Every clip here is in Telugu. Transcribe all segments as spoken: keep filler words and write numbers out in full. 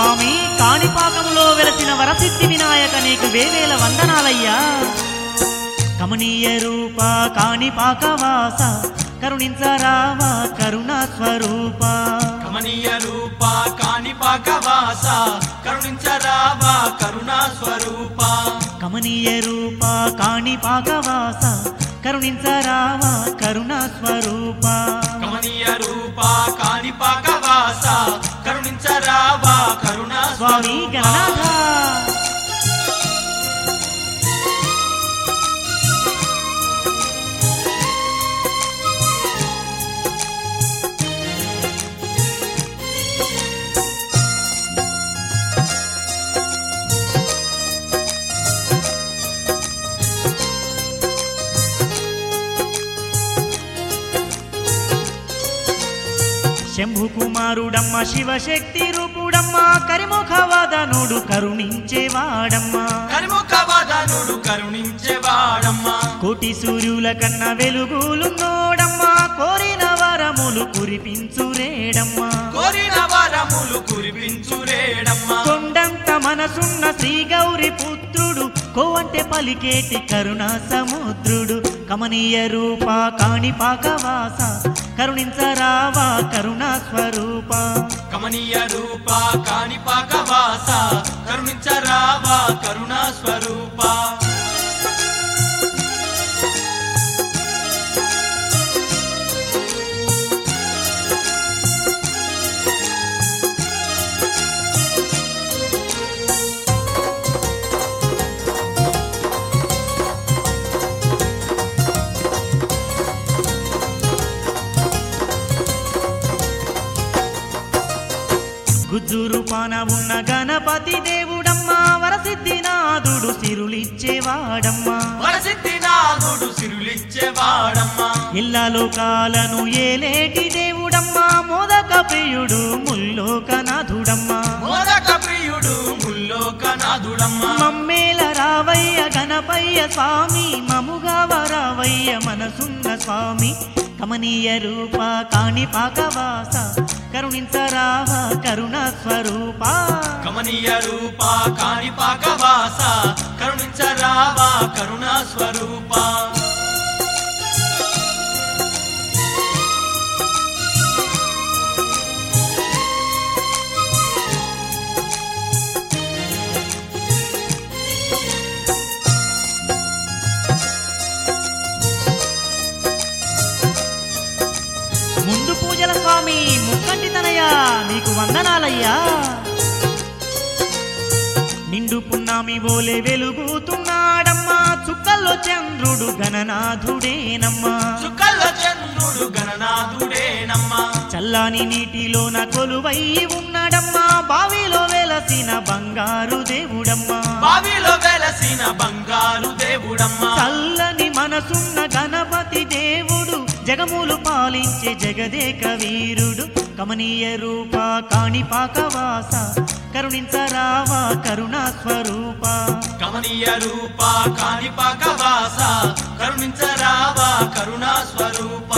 స్వామి కాణిపాకంలో వెలసిన వరసిద్ధి వినాయక నీకు వేవేల వందనాలయ్యా. కమనీయ రూప కాణిపాకవాస కరుణించరావా కరుణా స్వరూప. కమనీయ రూప కాణిపాకవాస కరుణించరావా కరుణా స్వరూప. కమనీయ రూప కాణిపాకవాస కరుణించరావా కరుణా స్వరూప. కమనీయ రూప కాణిపాకవాస కరుణించరావా కరుణా స్వామి గణనాథ. శంభు కుమారుడమ్మ శివశక్తి రూపుడమ్మ కరిముఖవదనుడు కరుణించేవాడమ్మ. కరిముఖవదనుడు కరుణించేవాడమ్మ. కోటి సూర్యుల కన్న వెలుగులున్నోడమ్మ కోరిన వరములు కురిపించురేడమ్మ. కోరిన వరములు కురిపించురేడమ్మ. కొండంత మనసున్న శ్రీ గౌరి పుత్రుడు కోవంటే పలికేటి కరుణా సముద్రుడు. కమనీయ రూప కాణిపాకవాస కరుణించరావా కరుణా స్వరూప. కమనీయ రూప కాణిపాకవాస కరుణించరావా కరుణా స్వరూప. గుజ్జురు పాన ఉన్న గణపతి దేవుడమ్మ వరసిద్ధినాథుడు సిరులిచ్చేవాడమ్మ. వరసిద్ధినాథుడు సిరులిచ్చేవాడమ్మ. ఇల్లా లోకాలను ఏలేటి దేవుడమ్మ మోదక ప్రియుడు ముల్లోకనాథుడమ్మ. మోదక ప్రియుడు ముల్లోకనాథుడమ్మ. మమ్మేల రావయ్య గణపయ్య స్వామి మముగా వరావయ్య మనసున్న స్వామి. కమనీయ రూప కాణిపాకవాస కరుణించరావా కరుణా స్వరూప. కమనీయ రూప కాణిపాకవాస కరుణించరావా కరుణా స్వరూప. ముందు పూజల స్వామి ముక్కంటి తనయ్యా నీకు వందనాలయ్యా. నిండు పున్నామి బోలే వెలుగుతున్నాడమ్మా చుక్కల్లో చంద్రుడు గణనాథుడేనమ్మా. చుక్కల్లో చంద్రుడు గణనాథుడేనమ్మా. చల్లాని నీటిలోన కొలువై ఉన్నాడమ్మా బావిలో వెలసిన బంగారు దేవుడమ్మా. బావిలో వెలసిన బంగారు దేవుడమ్మా. చల్లని మనసున్న గణపతి దేవుడు జగములు పాలించే జగదేక వీరుడు. కమనీయ రూప కాణిపాకవాస కరుణించరావా కరుణా స్వరూప. కమనీయ రూప కాణిపాకవాస కరుణించరావా కరుణా స్వరూప.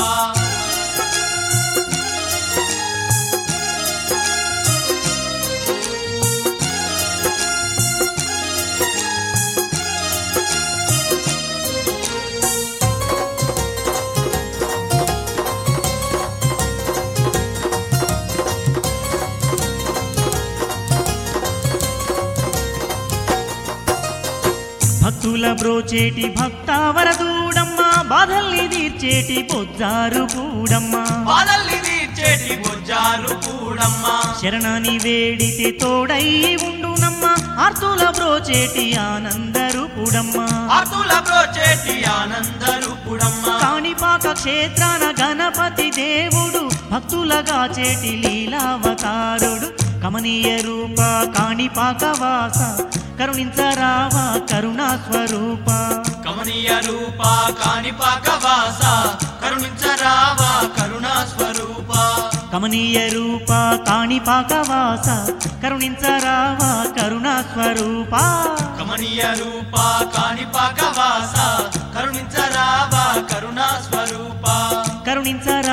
భక్తుల బ్రోచేటి భక్తావరదూడమ్మ బాధల్ని తీర్చేటి బొజ్జారు కూడమ్మ. బాధల్ని తీర్చేటి బొజ్జారు కూడమ్మ. శరణాని వేడితే తోడై ఉండునమ్మ ఆర్తుల బ్రోచేటి ఆనందరూపుడమ్మ. ఆర్తుల బ్రోచేటి ఆనందరూపుడమ్మ. కాణిపాక క్షేత్రాన గణపతి దేవుడు భక్తులగా చేటి లీలావతారుడు. కమనీయ రూప కాణిపాకవాస కరుణించరావా కరుణా స్వరూప. కమనీయ రూప కాణిపాకవాస కరుణించరావా కరుణా స్వరూప. కమనీయ రూప కాణిపాకవాస కరుణించరావా కరుణా స్వరూప. కమనీయ రూప కాణిపాకవాస కరుణించరావా కరుణా స్వరూప. కరుణించ